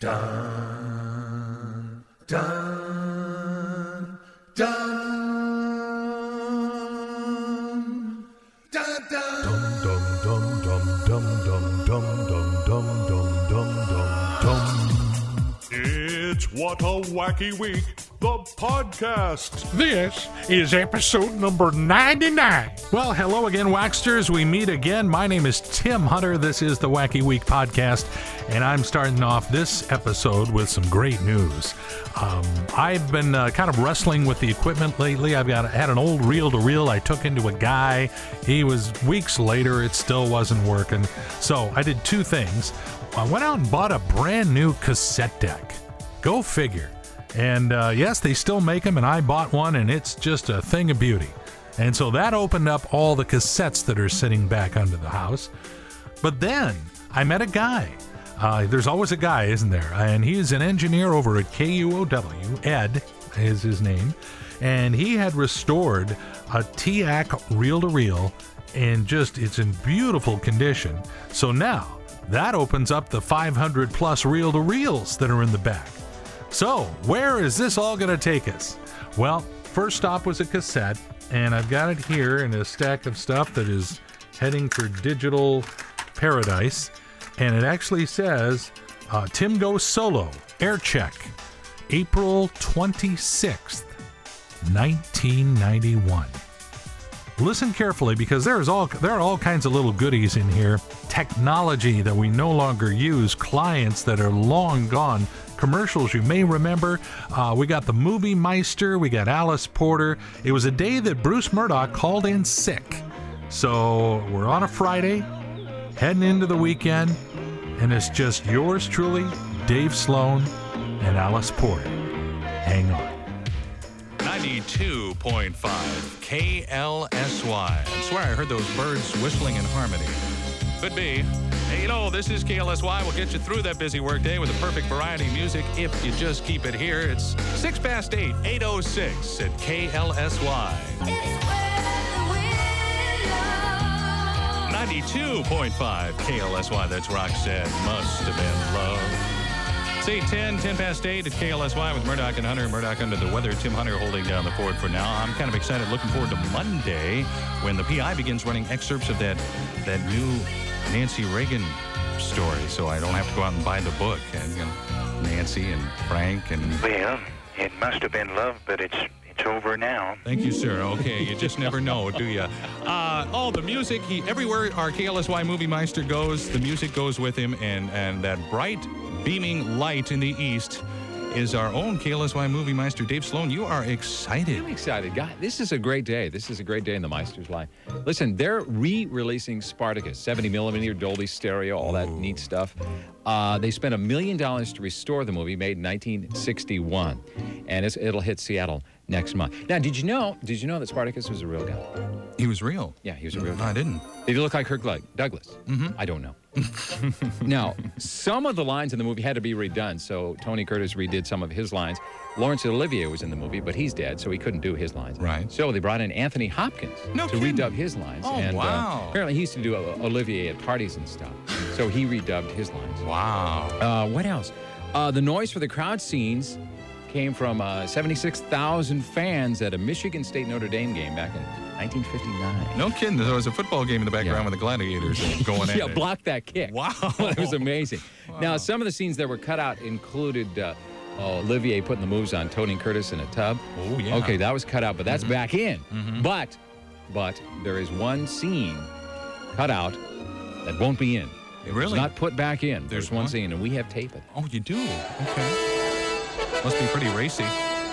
Dun, dun, dun, dun, dun. It's What a Wacky Week, the podcast. This is episode number 99. Well, hello again, Waxsters. We meet again. My name is Tim Hunter. This is the Wacky Week podcast, and I'm starting off this episode with some great news. I've been kind of wrestling with the equipment lately. Had an old reel-to-reel I took into a guy. He was weeks later. It still wasn't working. So I did two things. I went out and bought a brand new cassette deck. Go figure. And yes, they still make them, and I bought one, and it's just a thing of beauty. And so that opened up all the cassettes that are sitting back under the house. But then I met a guy. There's always a guy, isn't there? And he's an engineer over at KUOW. Ed is his name. And he had restored a TIAC reel-to-reel, and it's in beautiful condition. So now that opens up the 500 plus reel-to-reels that are in the back. So where is this all going to take us? Well, first stop was a cassette, and I've got it here in a stack of stuff that is heading for digital paradise. And it actually says, Tim Goes Solo, Air Check, April 26th, 1991. Listen carefully, because there are all kinds of little goodies in here. Technology that we no longer use, clients that are long gone, commercials you may remember. We got the Movie Meister, we got Alice Porter. It was a day that Bruce Murdoch called in sick. So we're on a Friday, heading into the weekend, and it's just yours truly, Dave Sloan and Alice Porter. Hang on. 92.5 KLSY. I swear I heard those birds whistling in harmony. Could be. Hey, this is KLSY. We'll get you through that busy workday with the perfect variety of music if you just keep it here. It's 6 past 8, 8:06 at KLSY. 92.5 KLSY. That's Roxette. Must have been love. It's 8:10, 10 past 8 at KLSY with Murdoch and Hunter. Murdoch under the weather. Tim Hunter holding down the fort for now. I'm kind of excited, looking forward to Monday when the PI begins running excerpts of that new Nancy Reagan story, so I don't have to go out and buy the book. And Nancy and Frank and... Well, it must have been love, but it's over now. Thank you, sir. Okay, you just never know, do you? The music, everywhere our KLSY Movie Meister goes, the music goes with him, and that bright, beaming light in the east is our own KLSY Movie Meister, Dave Sloan. You are excited. I'm excited, guy. This is a great day. This is a great day in the Meister's life. Listen, they're re-releasing Spartacus, 70mm Dolby stereo, all that neat stuff. They spent $1 million to restore the movie, made in 1961, and it'll hit Seattle next month. Now, did you know that Spartacus was a real guy? He was real? Yeah, he was a real guy. I didn't. Did he look like Kirk Douglas? Mm-hmm. I don't know. Now, some of the lines in the movie had to be redone, so Tony Curtis redid some of his lines. Laurence Olivier was in the movie, but he's dead, so he couldn't do his lines. Right. So they brought in Anthony Hopkins to redub his lines. Oh, and, wow. Apparently he used to do Olivier at parties and stuff, so he redubbed his lines. Wow. What else? The noise for the crowd scenes came from 76,000 fans at a Michigan State Notre Dame game back in 1959. No kidding. There was a football game in the background with the Gladiators going at Yeah, it. block that kick. Wow. It was amazing. Wow. Now, some of the scenes that were cut out included Olivier putting the moves on Tony Curtis in a tub. Oh, yeah. Okay, that was cut out, but that's back in. Mm-hmm. But there is one scene cut out that won't be in. Really? It's not put back in. There's one one? scene, and we have tape it. Oh, you do? Okay. Must be pretty racy.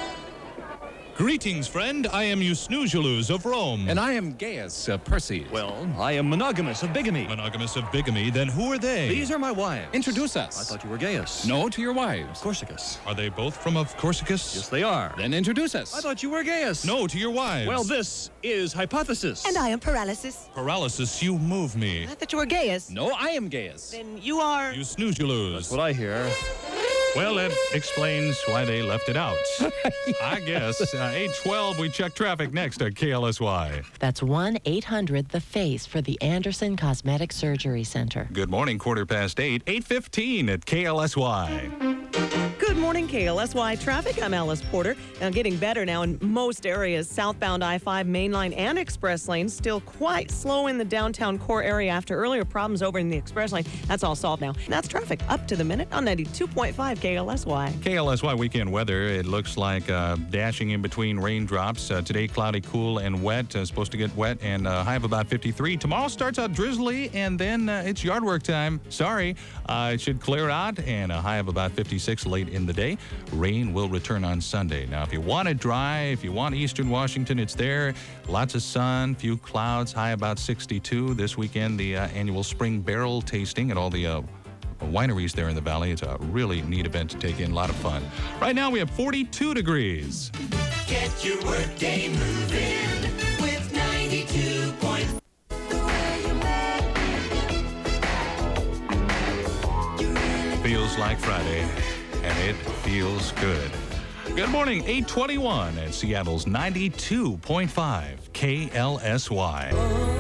Greetings, friend. I am Eusnousiolus of Rome. And I am Gaius Perseus. Well, I am Monogamus of Bigamy. Monogamus of Bigamy? Then who are they? These are my wives. Introduce us. I thought you were Gaius. No to your wives. Corsicus. Are they both from of Corsicus? Yes, they are. Then introduce us. I thought you were Gaius. No to your wives. Well, this is Hypothesis. And I am Paralysis. Paralysis, you move me. I thought you were Gaius. No, I am Gaius. Then you are... Eusnousiolus. That's what I hear. Well, that explains why they left it out. I guess. 8:12, we check traffic next at KLSY. That's 1-800-THE-FACE for the Anderson Cosmetic Surgery Center. Good morning, 8:15 at KLSY. Good morning, KLSY traffic. I'm Alice Porter. Now, getting better now in most areas. Southbound I-5 main line and express lanes still quite slow in the downtown core area after earlier problems over in the express lane. That's all solved now. And that's traffic up to the minute on 92.5 KLSY. KLSY weekend weather. It looks like dashing in between raindrops. Today, cloudy, cool, and wet. Supposed to get wet and high of about 53. Tomorrow starts out drizzly, and then it's yard work time. Sorry. It should clear out, and a high of about 56 late in the day. Rain will return on Sunday. Now, if you want it dry, if you want eastern Washington, it's there. Lots of sun, few clouds, high about 62. This weekend, the annual spring barrel tasting at all the wineries there in the valley. It's a really neat event to take in. A lot of fun. Right now, we have 42 degrees. Get your workday moving with 92.5. Feels like Friday, and it feels good. Good morning, 8:21 at Seattle's 92.5 KLSY.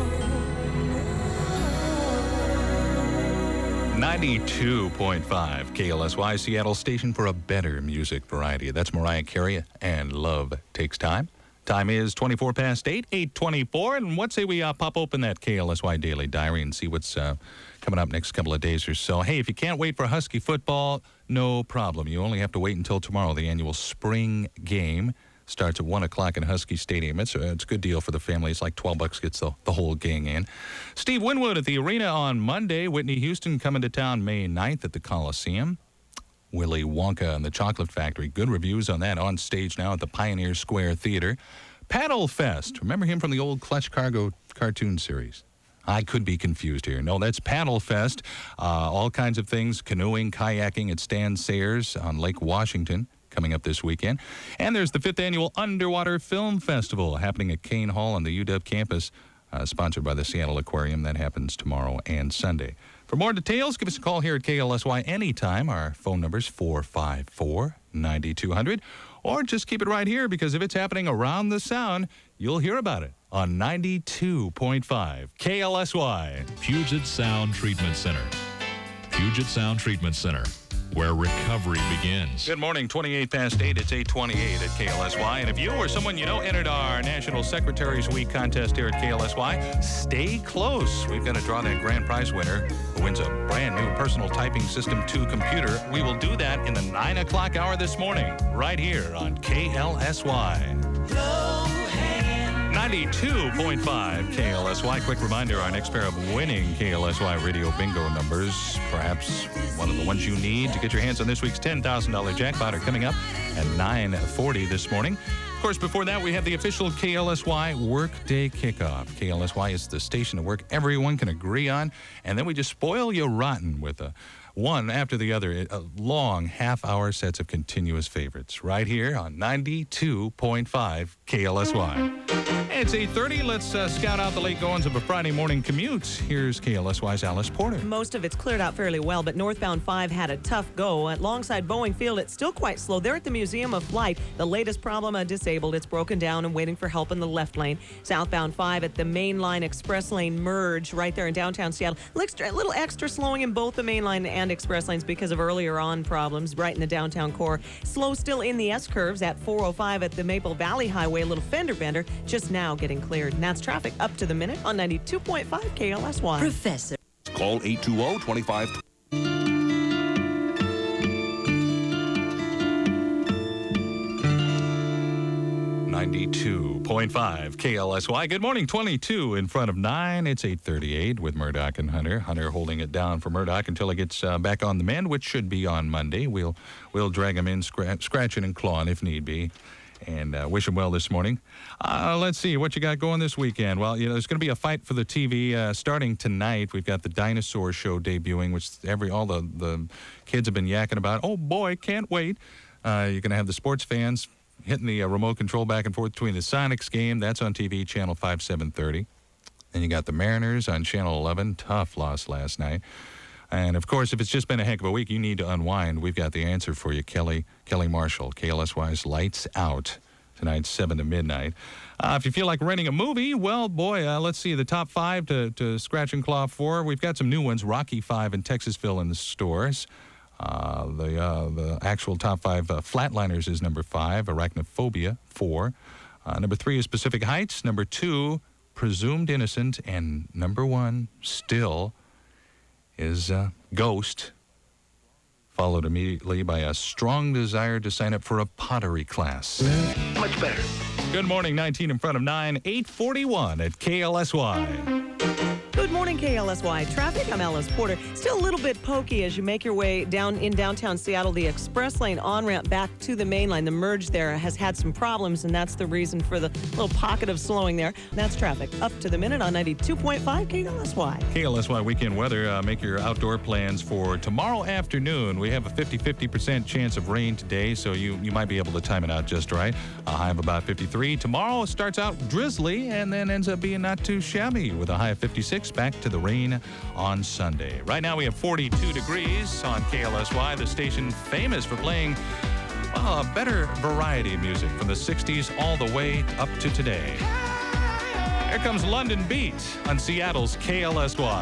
92.5 KLSY, Seattle station for a better music variety. That's Mariah Carey and Love Takes Time. Time is 24 past 8, 8:24, and what say we pop open that KLSY Daily Diary and see what's coming up next couple of days or so. Hey, if you can't wait for Husky football, no problem. You only have to wait until tomorrow. The annual spring game starts at 1 o'clock in Husky Stadium. It's a good deal for the family. It's like $12 gets the whole gang in. Steve Winwood at the arena on Monday. Whitney Houston coming to town May 9th at the Coliseum. Willy Wonka and the Chocolate Factory. Good reviews on that. On stage now at the Pioneer Square Theater. Paddle Fest. Remember him from the old Clutch Cargo cartoon series? I could be confused here. No, that's Paddle Fest. All kinds of things. Canoeing, kayaking at Stan Sayers on Lake Washington coming up this weekend. And there's the 5th Annual Underwater Film Festival happening at Kane Hall on the UW campus, sponsored by the Seattle Aquarium. That happens tomorrow and Sunday. For more details, give us a call here at KLSY anytime. Our phone number is 454-9200. Or just keep it right here, because if it's happening around the sound, you'll hear about it on 92.5 KLSY. Puget Sound Treatment Center. Puget Sound Treatment Center, where recovery begins. Good morning, 28 past 8. It's 8:28 at KLSY. And if you or someone you know entered our National Secretaries Week contest here at KLSY, stay close. We've got to draw that grand prize winner who wins a brand new personal typing system 2 computer. We will do that in the 9 o'clock hour this morning, right here on KLSY. 92.5 KLSY. Quick reminder, our next pair of winning KLSY radio bingo numbers, perhaps one of the ones you need to get your hands on this week's $10,000 jackpot, are coming up at 9:40 this morning. Of course, before that, we have the official KLSY Workday Kickoff. KLSY is the station of work everyone can agree on, and then we just spoil you rotten with one after the other, long half-hour sets of continuous favorites right here on 92.5 KLSY. It's 8:30. Let's scout out the late goings of a Friday morning commute. Here's KLSY's Alice Porter. Most of it's cleared out fairly well, but northbound 5 had a tough go. Alongside Boeing Field, it's still quite slow. They're at the Museum of Flight. The latest problem, disabled. It's broken down and waiting for help in the left lane. Southbound 5 at the main line express lane merge right there in downtown Seattle. A little extra slowing in both the main line and express lanes because of earlier on problems right in the downtown core. Slow still in the S-curves at 405 at the Maple Valley Highway. A little fender bender just now getting cleared. And that's traffic up to the minute on 92.5 KLSY. Professor. Call 820-25... 92.5 KLSY. Good morning, 22 in front of 9. It's 8:38 with Murdoch and Hunter. Hunter holding it down for Murdoch until he gets back on the mend, which should be on Monday. We'll drag him in, scratching and clawing if need be, and wish him well this morning. Let's see what you got going this weekend. Well, there's going to be a fight for the TV starting tonight. We've got the Dinosaur Show debuting, which all the kids have been yakking about. Oh boy, can't wait. You're going to have the sports fans hitting the remote control back and forth between the Sonics game. That's on TV, Channel 5, 7:30. Then you got the Mariners on Channel 11. Tough loss last night. And, of course, if it's just been a heck of a week, you need to unwind. We've got the answer for you, Kelly Marshall, KLSY's Lights Out, tonight, 7 to midnight. If you feel like renting a movie, well, boy, let's see, the top 5 to scratch and claw for. We've got some new ones, Rocky 5 and Texasville in the stores. The actual top 5 Flatliners is number 5, Arachnophobia 4. Number 3 is Pacific Heights. Number 2, Presumed Innocent. And number 1 still is Ghost, followed immediately by a strong desire to sign up for a pottery class. Much better. Good morning, 19 in front of 9, 8:41 at KLSY. Good morning, KLSY traffic. I'm Alice Porter. Still a little bit pokey as you make your way down in downtown Seattle. The express lane on-ramp back to the main line, the merge there has had some problems, and that's the reason for the little pocket of slowing there. That's traffic up to the minute on 92.5 KLSY. KLSY weekend weather. Make your outdoor plans for tomorrow afternoon. We have a 50% chance of rain today, so you might be able to time it out just right. A high of about 53. Tomorrow starts out drizzly and then ends up being not too shabby with a high of 56. Back to the rain on Sunday. Right now we have 42 degrees on KLSY, the station famous for playing better variety music from the 60s all the way up to today. Here comes London Beat on Seattle's KLSY.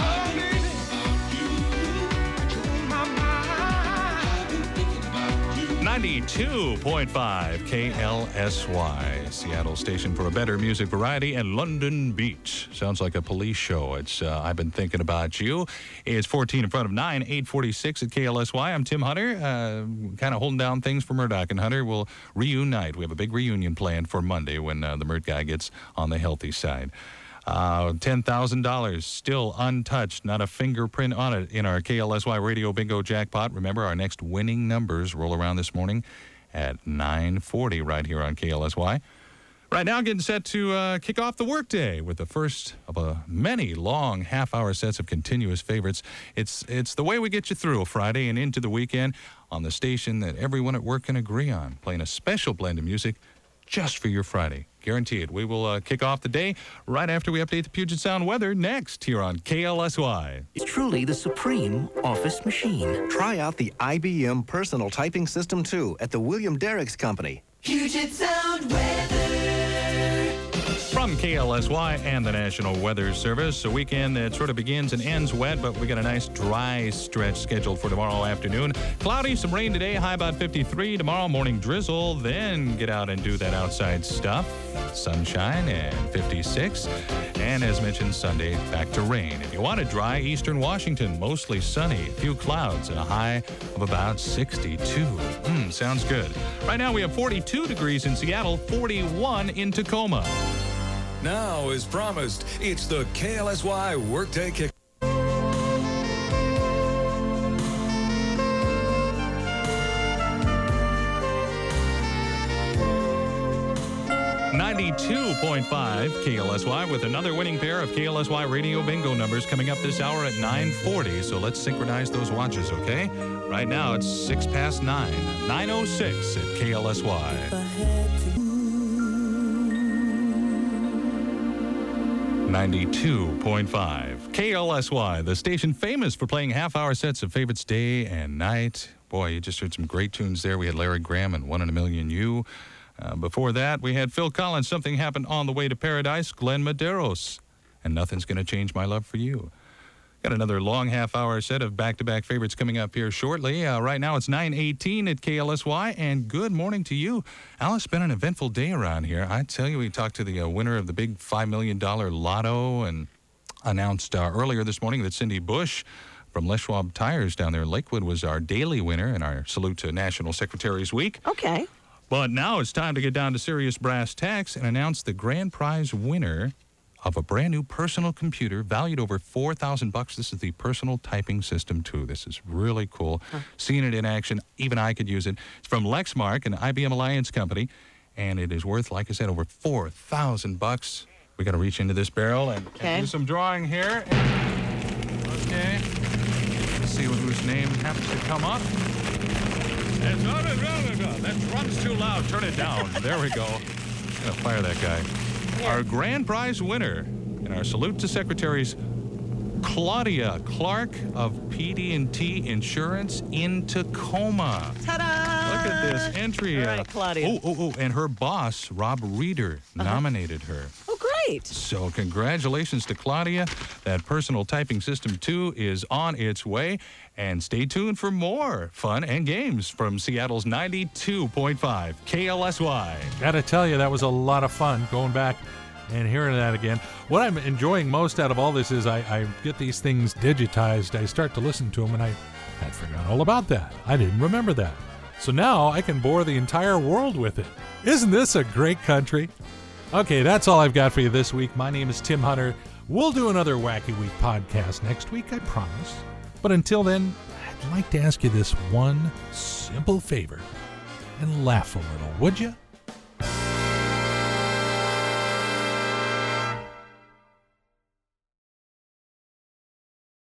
92.5 KLSY, Seattle station for a better music variety, and London Beat. Sounds like a police show. It's I've Been Thinking About You. It's 14 in front of 9, 8:46 at KLSY. I'm Tim Hunter, kind of holding down things for Murdoch and Hunter. We'll reunite. We have a big reunion planned for Monday when the Murd guy gets on the healthy side. $10,000 still untouched, not a fingerprint on it in our KLSY Radio Bingo Jackpot. Remember, our next winning numbers roll around this morning at 9:40 right here on KLSY. Right now, getting set to kick off the workday with the first of many long half-hour sets of continuous favorites. It's the way we get you through a Friday and into the weekend on the station that everyone at work can agree on, playing a special blend of music just for your Friday. Guaranteed. We will kick off the day right after we update the Puget Sound weather next here on KLSY. It's truly the supreme office machine. Try out the IBM Personal Typing System 2 at the William Derrick's Company. Puget Sound weather. From KLSY and the National Weather Service, a weekend that sort of begins and ends wet, but we got a nice dry stretch scheduled for tomorrow afternoon. Cloudy, some rain today, high about 53. Tomorrow morning drizzle, then get out and do that outside stuff. Sunshine and 56. And as mentioned, Sunday, back to rain. If you want to dry, eastern Washington, mostly sunny, a few clouds, and a high of about 62. Sounds good. Right now we have 42 degrees in Seattle, 41 in Tacoma. Now, as promised, it's the KLSY Workday Kick. .5 KLSY with another winning pair of KLSY Radio Bingo numbers coming up this hour at 9:40. So let's synchronize those watches, okay? Right now it's 6 past 9, 9:06 at KLSY. 92.5 KLSY, the station famous for playing half-hour sets of favorites day and night. Boy, you just heard some great tunes there. We had Larry Graham and 1 in a Million You. Before that, we had Phil Collins, Something Happened on the Way to Paradise, Glenn Medeiros, and Nothing's Gonna Change My Love for You. Got another long half-hour set of back-to-back favorites coming up here shortly. Right now it's 9:18 at KLSY, and good morning to you. Alice, been an eventful day around here. I tell you, we talked to the winner of the big $5 million lotto and announced earlier this morning that Cindy Bush from Les Schwab Tires down there in Lakewood was our daily winner in our Salute to National Secretaries Week. Okay. But now it's time to get down to serious brass tacks and announce the grand prize winner of a brand new personal computer valued over $4,000. This is the Personal Typing System 2. This is really cool. Seeing it in action, even I could use it. It's from Lexmark, an IBM Alliance company, and it is worth, like I said, over $4,000. We got to reach into this barrel and do some drawing here. Okay. Let's see whose name happens to come up. That drum's too loud. Turn it down. There we go. I'm gonna fire that guy. Our grand prize winner in our Salute to Secretaries, Claudia Clark of PD&T Insurance in Tacoma. Ta-da! at this entry. All right, Claudia. And her boss, Rob Reeder, nominated her. Oh, great. So congratulations to Claudia. That Personal Typing System 2 is on its way. And stay tuned for more fun and games from Seattle's 92.5 KLSY. Gotta tell you, that was a lot of fun going back and hearing that again. What I'm enjoying most out of all this is I get these things digitized. I start to listen to them, and I had forgot all about that. I didn't remember that. So now I can bore the entire world with it. Isn't this a great country? Okay, that's all I've got for you this week. My name is Tim Hunter. We'll do another Wacky Week podcast next week, I promise. But until then, I'd like to ask you this one simple favor and laugh a little, would you?